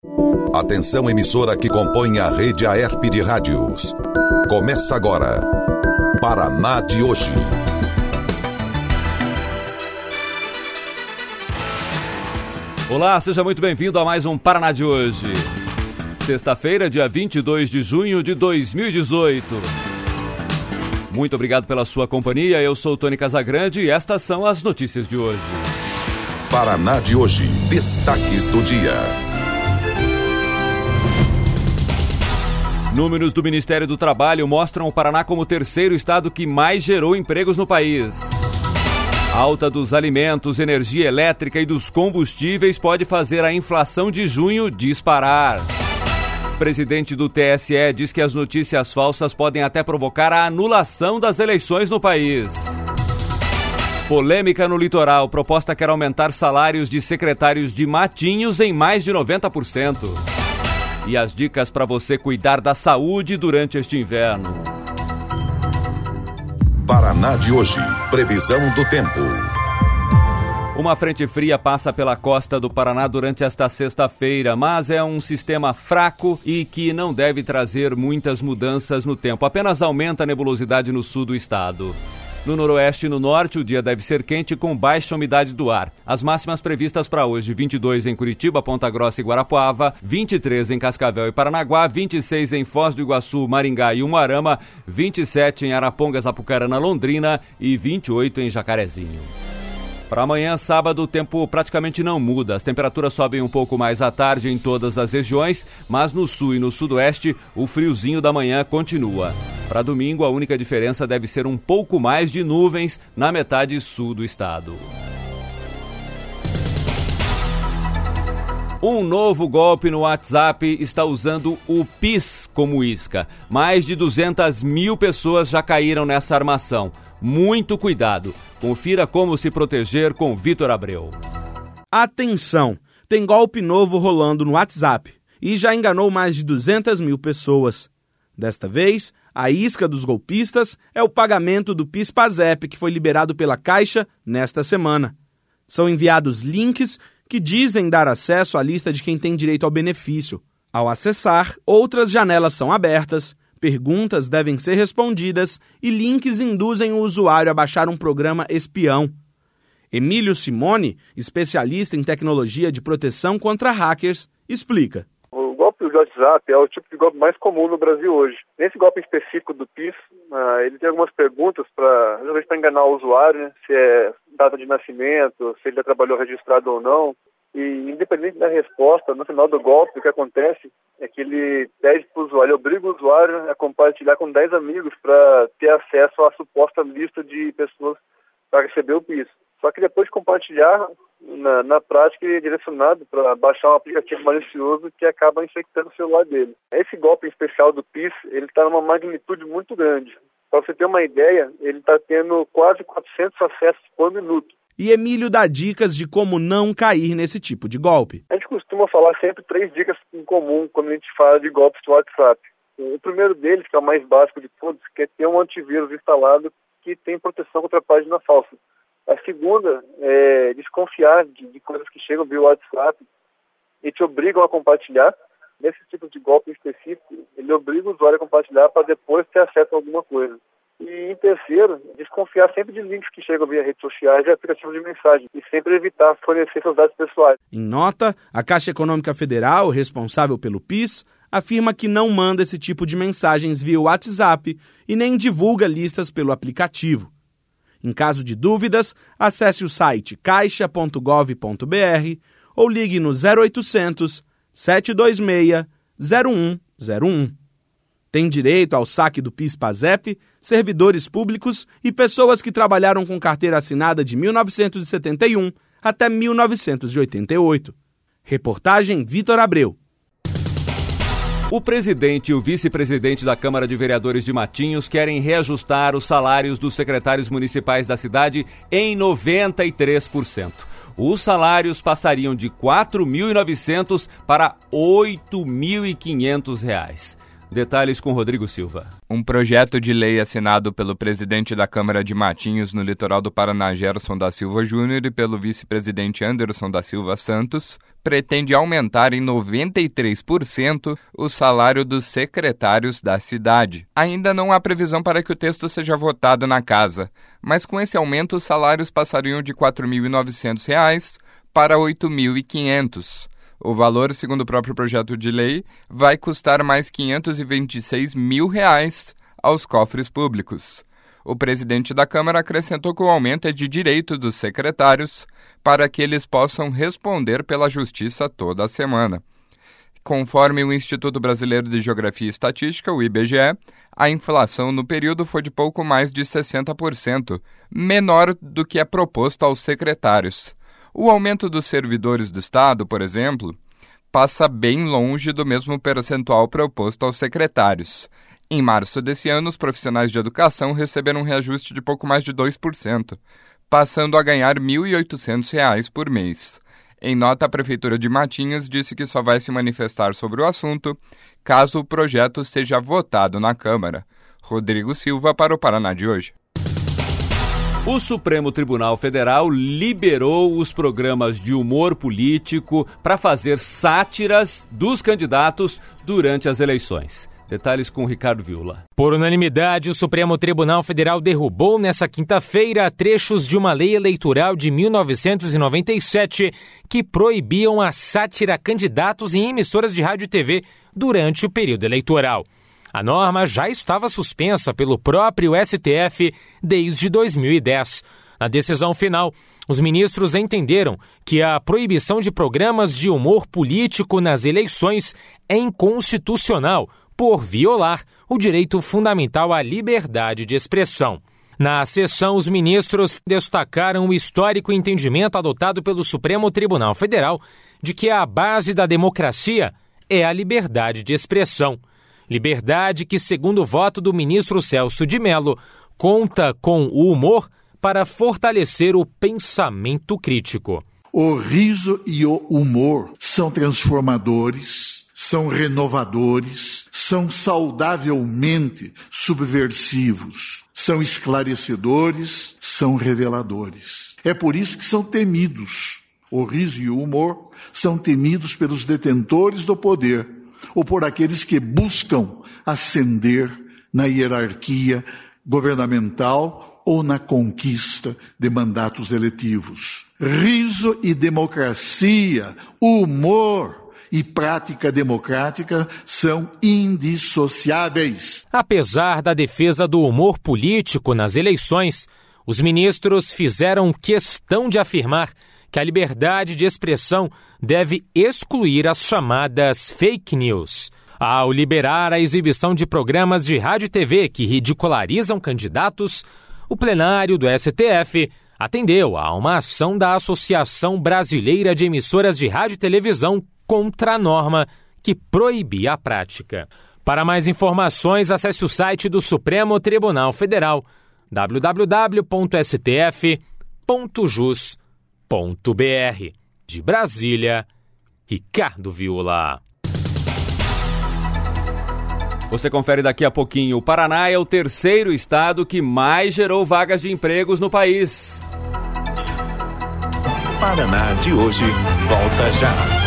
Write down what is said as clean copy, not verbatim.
Atenção, emissora que compõe a rede AERP de rádios. Começa agora, Paraná de hoje. Olá, seja muito bem-vindo a mais um Paraná de hoje. Sexta-feira, dia 22 de junho de 2018. Muito obrigado pela sua companhia, eu sou o Tony Casagrande e estas são as notícias de hoje. Paraná de hoje, destaques do dia. Números do Ministério do Trabalho mostram o Paraná como o terceiro estado que mais gerou empregos no país. Alta dos alimentos, energia elétrica e dos combustíveis pode fazer a inflação de junho disparar. O presidente do TSE diz que as notícias falsas podem até provocar a anulação das eleições no país. Polêmica no litoral. Proposta quer aumentar salários de secretários de Matinhos em mais de 90%. E as dicas para você cuidar da saúde durante este inverno. Paraná de hoje. Previsão do tempo. Uma frente fria passa pela costa do Paraná durante esta sexta-feira, mas é um sistema fraco e que não deve trazer muitas mudanças no tempo. Apenas aumenta a nebulosidade no sul do estado. No noroeste e no norte, o dia deve ser quente com baixa umidade do ar. As máximas previstas para hoje: 22 em Curitiba, Ponta Grossa e Guarapuava, 23 em Cascavel e Paranaguá, 26 em Foz do Iguaçu, Maringá e Umuarama, 27 em Arapongas, Apucarana, Londrina e 28 em Jacarezinho. Para amanhã, sábado, o tempo praticamente não muda. As temperaturas sobem um pouco mais à tarde em todas as regiões, mas no sul e no sudoeste, o friozinho da manhã continua. Para domingo, a única diferença deve ser um pouco mais de nuvens na metade sul do estado. Um novo golpe no WhatsApp está usando o PIS como isca. Mais de 200 mil pessoas já caíram nessa armação. Muito cuidado. Confira como se proteger com Vitor Abreu. Atenção! Tem golpe novo rolando no WhatsApp e já enganou mais de 200 mil pessoas. Desta vez, a isca dos golpistas é o pagamento do PIS/PASEP que foi liberado pela Caixa nesta semana. São enviados links que dizem dar acesso à lista de quem tem direito ao benefício. Ao acessar, outras janelas são abertas, perguntas devem ser respondidas e links induzem o usuário a baixar um programa espião. Emílio Simone, especialista em tecnologia de proteção contra hackers, explica. O golpe do WhatsApp é o tipo de golpe mais comum no Brasil hoje. Nesse golpe específico do PIS, ele tem algumas perguntas para enganar o usuário, né? Se é data de nascimento, se ele já trabalhou registrado ou não. E independente da resposta, no final do golpe, o que acontece é que ele pede para o usuário, ele obriga o usuário a compartilhar com 10 amigos para ter acesso à suposta lista de pessoas para receber o PIS. Só que depois de compartilhar, na prática ele é direcionado para baixar um aplicativo malicioso que acaba infectando o celular dele. Esse golpe especial do PIS, ele está numa magnitude muito grande. Para você ter uma ideia, ele está tendo quase 400 acessos por minuto. E Emílio dá dicas de como não cair nesse tipo de golpe. A gente costuma falar sempre 3 dicas em comum quando a gente fala de golpes do WhatsApp. O primeiro deles, que é o mais básico de todos, que é ter um antivírus instalado que tem proteção contra a página falsa. A segunda é desconfiar de coisas que chegam via WhatsApp e te obrigam a compartilhar. Nesse tipo de golpe específico, ele obriga o usuário a compartilhar para depois ter acesso a alguma coisa. E em terceiro, desconfiar sempre de links que chegam via redes sociais e aplicativos de mensagem e sempre evitar fornecer seus dados pessoais. Em nota, a Caixa Econômica Federal, responsável pelo PIS, afirma que não manda esse tipo de mensagens via WhatsApp e nem divulga listas pelo aplicativo. Em caso de dúvidas, acesse o site caixa.gov.br ou ligue no 0800 726 0101. Tem direito ao saque do PIS/PASEP, servidores públicos e pessoas que trabalharam com carteira assinada de 1971 até 1988. Reportagem Vitor Abreu. O presidente e o vice-presidente da Câmara de Vereadores de Matinhos querem reajustar os salários dos secretários municipais da cidade em 93%. Os salários passariam de R$ 4.900 para R$ 8.500. Detalhes com Rodrigo Silva. Um projeto de lei assinado pelo presidente da Câmara de Matinhos, no litoral do Paraná, Gerson da Silva Júnior, e pelo vice-presidente Anderson da Silva Santos, pretende aumentar em 93% o salário dos secretários da cidade. Ainda não há previsão para que o texto seja votado na casa, mas com esse aumento os salários passariam de R$ 4.900 para R$ 8.500. O valor, segundo o próprio projeto de lei, vai custar mais R$ 526 mil aos cofres públicos. O presidente da Câmara acrescentou que o aumento é de direito dos secretários para que eles possam responder pela Justiça toda a semana. Conforme o Instituto Brasileiro de Geografia e Estatística, o IBGE, a inflação no período foi de pouco mais de 60%, menor do que é proposto aos secretários. O aumento dos servidores do Estado, por exemplo, passa bem longe do mesmo percentual proposto aos secretários. Em março desse ano, os profissionais de educação receberam um reajuste de pouco mais de 2%, passando a ganhar R$ 1.800 por mês. Em nota, a Prefeitura de Matinhos disse que só vai se manifestar sobre o assunto caso o projeto seja votado na Câmara. Rodrigo Silva para o Paraná de hoje. O Supremo Tribunal Federal liberou os programas de humor político para fazer sátiras dos candidatos durante as eleições. Detalhes com Ricardo Viola. Por unanimidade, o Supremo Tribunal Federal derrubou nesta quinta-feira trechos de uma lei eleitoral de 1997 que proibiam a sátira a candidatos em emissoras de rádio e TV durante o período eleitoral. A norma já estava suspensa pelo próprio STF desde 2010. Na decisão final, os ministros entenderam que a proibição de programas de humor político nas eleições é inconstitucional por violar o direito fundamental à liberdade de expressão. Na sessão, os ministros destacaram o histórico entendimento adotado pelo Supremo Tribunal Federal de que a base da democracia é a liberdade de expressão. Liberdade que, segundo o voto do ministro Celso de Mello, conta com o humor para fortalecer o pensamento crítico. O riso e o humor são transformadores, são renovadores, são saudavelmente subversivos, são esclarecedores, são reveladores. É por isso que são temidos. O riso e o humor são temidos pelos detentores do poder, ou por aqueles que buscam ascender na hierarquia governamental ou na conquista de mandatos eletivos. Riso e democracia, humor e prática democrática são indissociáveis. Apesar da defesa do humor político nas eleições, os ministros fizeram questão de afirmar que a liberdade de expressão deve excluir as chamadas fake news. Ao liberar a exibição de programas de rádio e TV que ridicularizam candidatos, o plenário do STF atendeu a uma ação da Associação Brasileira de Emissoras de Rádio e Televisão contra a norma que proibia a prática. Para mais informações, acesse o site do Supremo Tribunal Federal, www.stf.jus.br. De Brasília, Ricardo Viola. Você confere daqui a pouquinho. O Paraná é o terceiro estado que mais gerou vagas de empregos no país. Paraná de hoje volta já.